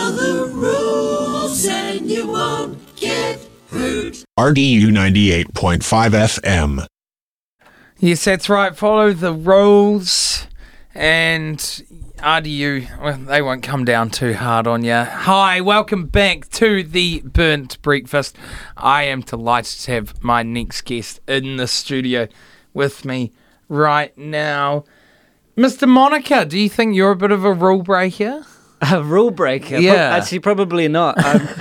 Follow the rules and you won't get hurt. RDU 98.5 FM. Yes, that's right. Follow the rules, and RDU, well, they won't come down too hard on you. Hi, welcome back to the Burnt Breakfast. I am delighted to have my next guest in the studio with me right now. Mr. Monica, do you think you're a bit of a rule breaker? A rule breaker? Yeah. Actually, probably not.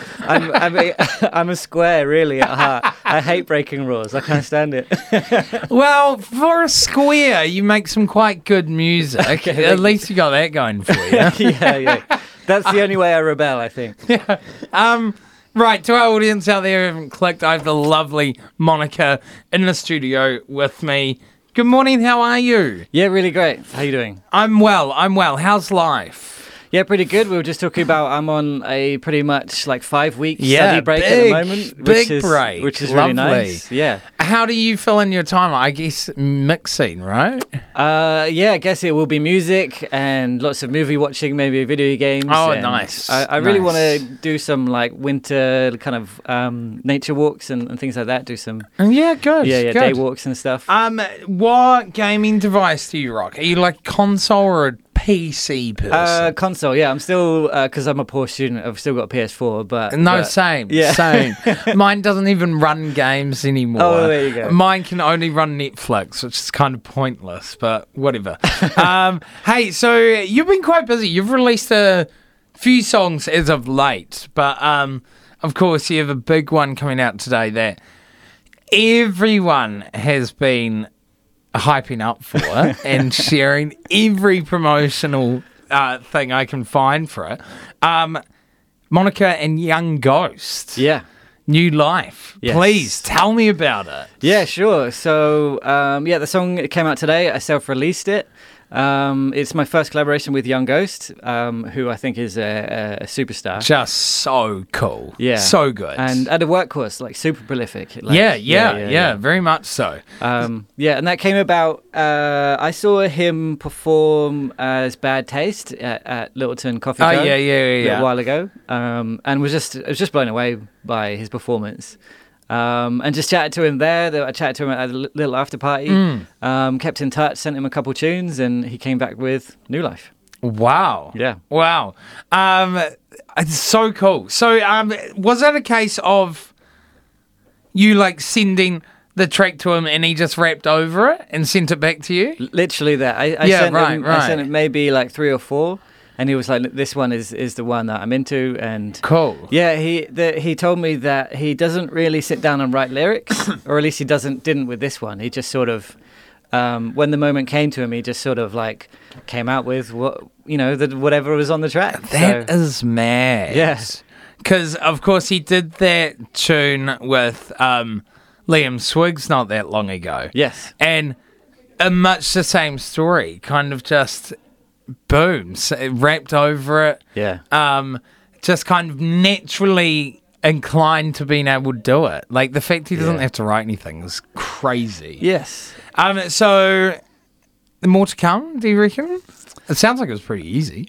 I'm a square, really, at heart. I hate breaking rules. I can't stand it. Well, for a square, you make some quite good music. Okay, At least you got that going for you. yeah. That's the only way I rebel, I think. Right, to our audience out there who haven't clicked, I have the lovely Monica in the studio with me. Good morning, how are you? Yeah, really great. How you doing? I'm well. How's life? Yeah, pretty good. We were just talking about I'm on a pretty much like 5-week study break at the moment. Big break. Which is Lovely. really nice. Yeah. How do you fill in your time? I guess mixing, right? Yeah, I guess it will be music and lots of movie watching, maybe video games. Oh, and nice. I really want to do some like winter kind of nature walks and things like that. Do some Yeah, good. good. Day walks and stuff. What gaming device do you rock? Are you like console or a PC person? Console, yeah. I'm still, because I'm a poor student, I've still got a PS4, but... Same. Yeah. Same. Mine doesn't even run games anymore. Oh, there you go. Mine can only run Netflix, which is kind of pointless, but whatever. Hey, so you've been quite busy. You've released a few songs as of late, but of course you have a big one coming out today that everyone has been hyping up for and sharing every promotional thing I can find for it. Monica and Young Ghost. Yeah. New Life. Yes. Please tell me about it. Yeah, sure. So, the song came out today. I self-released it. It's my first collaboration with Young Ghost, who I think is a superstar. Just so cool. Yeah. So good. And at a workhorse, like super prolific. Like, yeah, very much so. And that came about, I saw him perform as Bad Taste at Littleton Coffee Co. A little while ago, and was just blown away by his performance. And just chatted to him there. I chatted to him at a little after party. Kept in touch, sent him a couple tunes, and he came back with New Life. Wow. Yeah. Wow. It's so cool. So, was that a case of you like sending the track to him and he just rapped over it and sent it back to you? Literally that. I sent him maybe like 3 or 4. And he was like, "This one is the one that I'm into." And cool. Yeah, he told me that he doesn't really sit down and write lyrics, or at least he didn't with this one. He just sort of, when the moment came to him, he just sort of like came out with whatever was on the track. That is mad. Yes, because of course he did that tune with Liam Swiggs not that long ago. Yes, and much the same story, kind of just. Boom, wrapped over it. Yeah. Just kind of naturally inclined to being able to do it. Like the fact he doesn't have to write anything is crazy. Yes. So more to come, do you reckon? It sounds like it was pretty easy.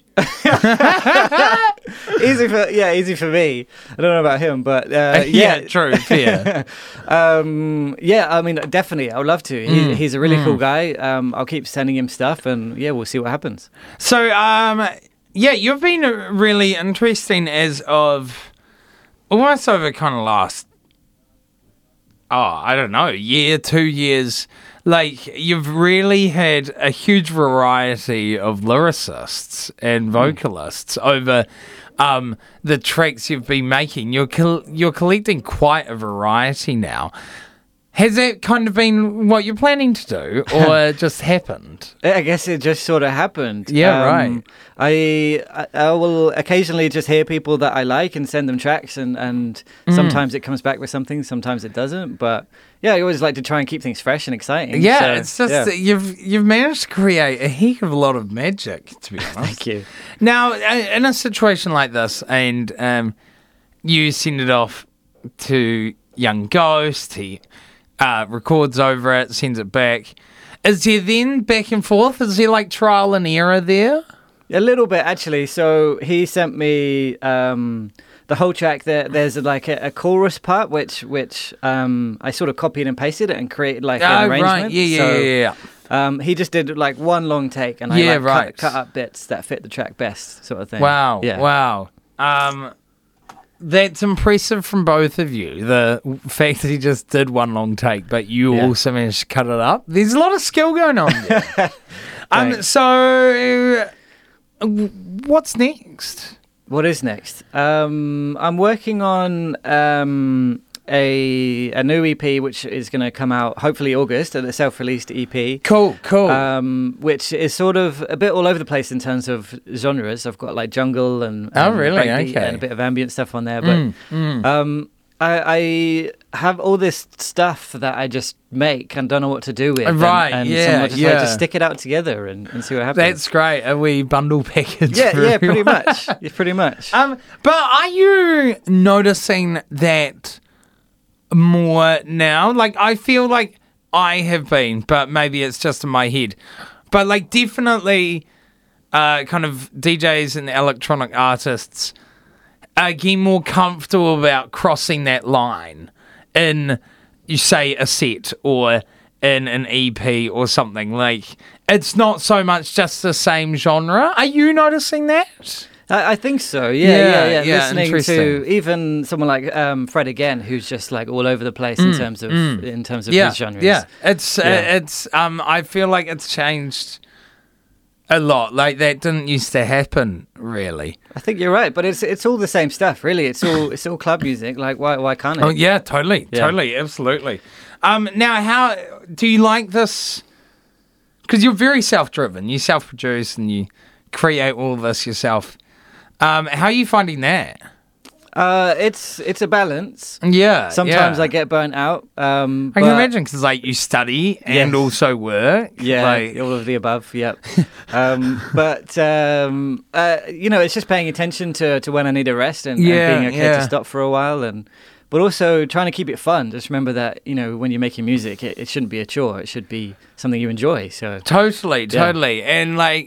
Easy for me. I don't know about him, but true, fair. I mean, definitely, I would love to. He's a really cool guy. I'll keep sending him stuff, and we'll see what happens. So, you've been really interesting as of almost over kind of last, I don't know, year, 2 years. Like, you've really had a huge variety of lyricists and vocalists over the tracks you've been making. You're collecting quite a variety now. Has that kind of been what you're planning to do, or just happened? I guess it just sort of happened. Yeah, right. I will occasionally just hear people that I like and send them tracks, and sometimes it comes back with something, sometimes it doesn't. But I always like to try and keep things fresh and exciting. Yeah, so, it's just you've managed to create a heck of a lot of magic, to be honest. Thank you. Now, in a situation like this, and you send it off to Young Ghost, he records over it, sends it back. Is there then back and forth? Is there like trial and error there? A little bit, actually. So he sent me the whole track. There's like a chorus part, which I sort of copied and pasted it and created like an arrangement. Right. Yeah. He just did like one long take, and I cut up bits that fit the track best, sort of thing. Wow. Yeah. Wow. That's impressive from both of you. The fact that he just did one long take, but you also managed to cut it up. There's a lot of skill going on there. So, what's next? What is next? I'm working on a new EP, which is going to come out hopefully August, a self-released EP. Cool. Which is sort of a bit all over the place in terms of genres. I've got like jungle and breakbeat and a bit of ambient stuff on there. But I have all this stuff that I just make and don't know what to do with. Right, and like, just stick it out together and see what happens. That's great. A wee bundle package. Yeah, pretty much. Pretty much. But are you noticing that more now? Like, I feel like I have been, but maybe it's just in my head. But like, definitely, kind of DJs and electronic artists get more comfortable about crossing that line in, you say, a set or in an EP or something. Like, it's not so much just the same genre. Are you noticing that? I think so. Yeah. Listening to even someone like Fred Again, who's just like all over the place in terms of his genres. Yeah, it's I feel like it's changed a lot. Like, that didn't used to happen, really. I think you're right, but it's all the same stuff, really. It's all club music. Like, why can't it? Oh yeah, totally, absolutely. Now, how do you like this? Because you're very self-driven. You self-produce and you create all this yourself. How are you finding that? It's a balance. Yeah. Sometimes I get burnt out. I can imagine, because like you study and also work. Yeah, like, all of the above. Yep. But it's just paying attention to when I need a rest and being okay to stop for a while, but also trying to keep it fun. Just remember that when you're making music, it shouldn't be a chore. It should be something you enjoy. So totally, and like.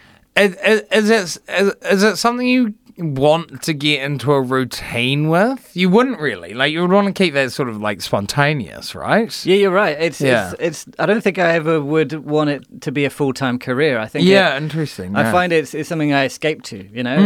Is it something you want to get into a routine with? You wouldn't really. Like, you would want to keep that sort of like spontaneous, right? Yeah, you're right. It's I don't think I ever would want it to be a full-time career. I think interesting. I find it's something I escape to,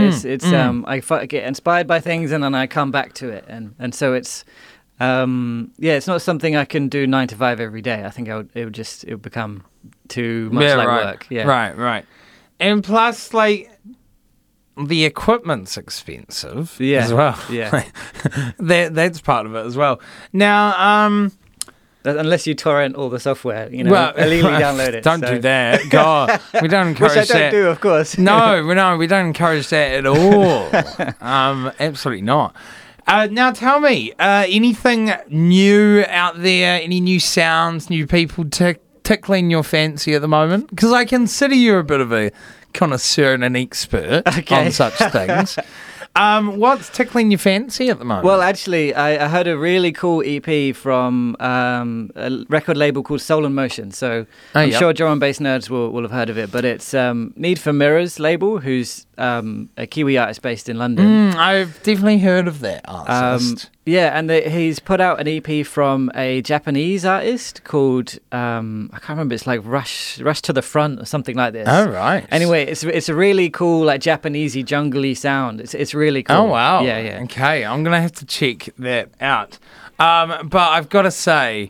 I get inspired by things and then I come back to it, and so it's it's not something I can do 9 to 5 every day. I think it would become too much work. Yeah. Right. And plus, like, the equipment's expensive as well. Yeah. That's part of it as well. Now, unless you torrent all the software, illegally download it. Don't do that. God, we don't encourage that. Which I don't do, of course. No, we don't encourage that at all. Absolutely not. Now, tell me, anything new out there? Any new sounds, new people tickling your fancy at the moment? Because I consider you a bit of a connoisseur and an expert on such things. What's tickling your fancy at the moment? Well, actually, I heard a really cool EP from a record label called Soul in Motion. So I'm sure drum and bass nerds will have heard of it. But it's Need for Mirrors label, who's a Kiwi artist based in London. I've definitely heard of that artist. And he's put out an EP from a Japanese artist called I can't remember. It's like Rush to the Front or something like this. Oh right. Anyway, it's a really cool like Japanesey jungly sound. It's really cool. Oh wow. Yeah. Okay, I'm gonna have to check that out. But I've got to say,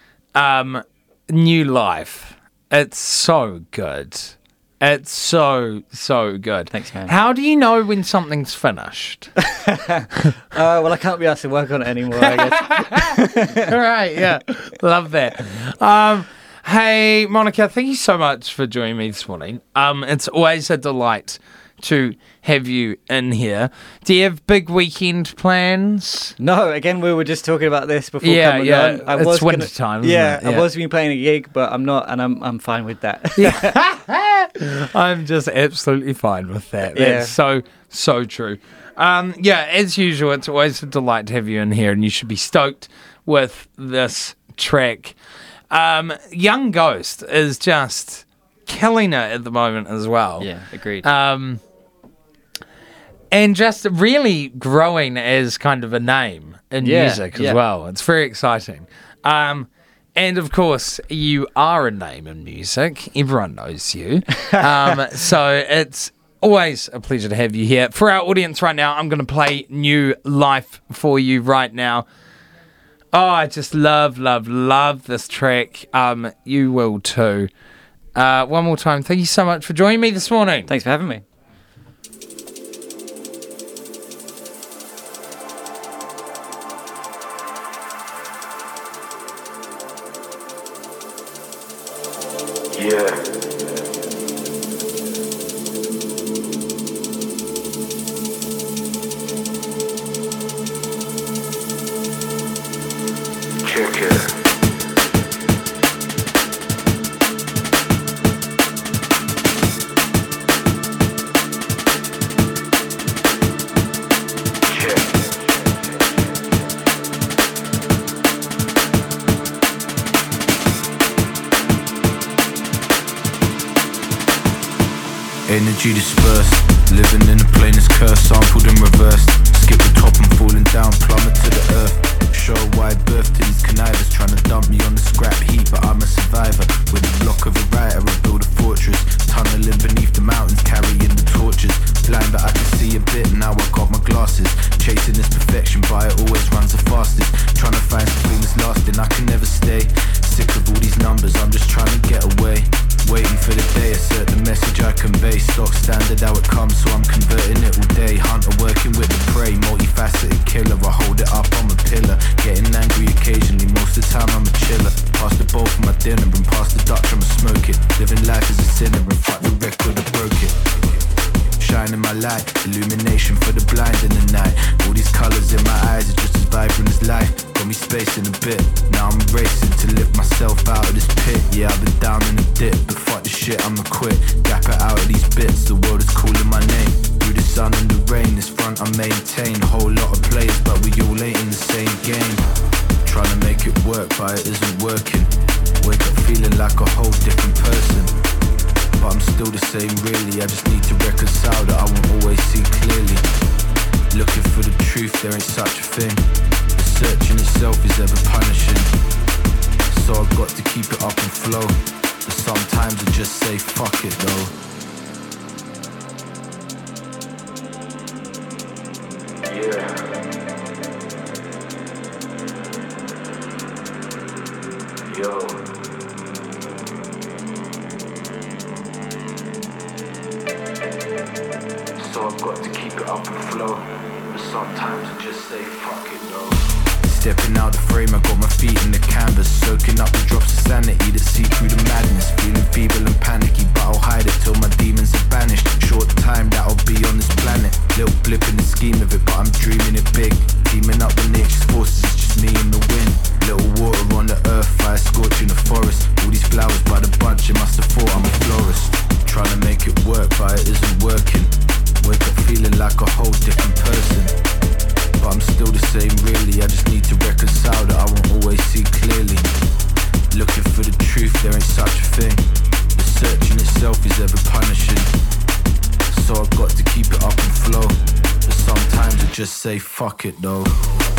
New Life. It's so good. It's so good. Thanks, man. How do you know when something's finished? Well, I can't be asked to work on it anymore, I guess. All right, yeah. Love that. Hey, Monica, thank you so much for joining me this morning. It's always a delight to have you in here. Do you have big weekend plans? No, again, we were just talking about this before coming on. It's winter time, isn't it? I was been playing a gig, but I'm not, and I'm fine with that. I'm just absolutely fine with that. That's so true. As usual, it's always a delight to have you in here, and you should be stoked with this track. Young Ghost is just killing it at the moment as well. Yeah, agreed. And just really growing as kind of a name in music as well. It's very exciting. And of course, you are a name in music. Everyone knows you. So it's always a pleasure to have you here. For our audience right now, I'm going to play New Life for you right now. Oh, I just love this track. You will too. One more time, thank you so much for joining me this morning. Thanks for having me. Yeah. Check it. Energy dispersed, living in a plane is cursed, sampled and reversed. Skip the top and falling down, plummet to the earth. Show a wide berth to these connivers, trying to dump me on the scrap heap, but I'm a survivor. With the block of a writer, I build a fortress, tunneling beneath the mountains, carrying the torches. Blind but I can see a bit, now I got my glasses. Chasing this perfection, but it always runs the fastest. Trying to find something that's lasting, I can never stay. Sick of all these numbers, I'm just trying to get away. Waiting for the day, assert the message I convey. Stock standard how it comes, so I'm converting it all day. Hunter working with the prey, multifaceted killer. I hold it up, I'm a pillar. Getting angry occasionally, most of the time I'm a chiller. Pass the bowl for my dinner and pass the Dutch, I'ma smoke it. Living life as a sinner and fuck the record, I broke it. Shining my light, illumination for the blind in the night. All these colours in my eyes are just as vibrant as life. Got me spacing a bit, now I'm racing to lift myself out of this pit. Yeah, I've been down in the dip, but fuck this shit, I'ma quit. Gap it out of these bits, the world is calling my name. Through the sun and the rain, this front I maintain. Whole lot of players, but we all ain't in the same game. Trying to make it work, but it isn't working. Wake up feeling like a whole different person. But I'm still the same really, I just need to reconcile that I won't always see clearly. Looking for the truth, there ain't such a thing. The search in itself is ever punishing. So I've got to keep it up and flow. But sometimes I just say fuck it though. Yeah. Yo. So I've got to keep it up and flow. But sometimes I just say fuck it though. Stepping out the frame, I got my feet in the canvas. Soaking up the drops of sanity that see through the madness. Feeling feeble and panicky, but I'll hide it till my demons are banished. Short time that I'll be on this planet. Little blip in the scheme of it, but I'm dreaming it big. Teaming up with nature's forces, it's just me and the wind. Little water on the earth, fire scorching the forest. All these flowers by the bunch, it must have thought I'm a florist. Trying to make it work, but it isn't working. Wake up feeling like a whole different person. But I'm still the same really, I just need to reconcile that I won't always see clearly. Looking for the truth, there ain't such a thing. The search in itself is ever punishing. So I've got to keep it up and flow. But sometimes I just say fuck it though.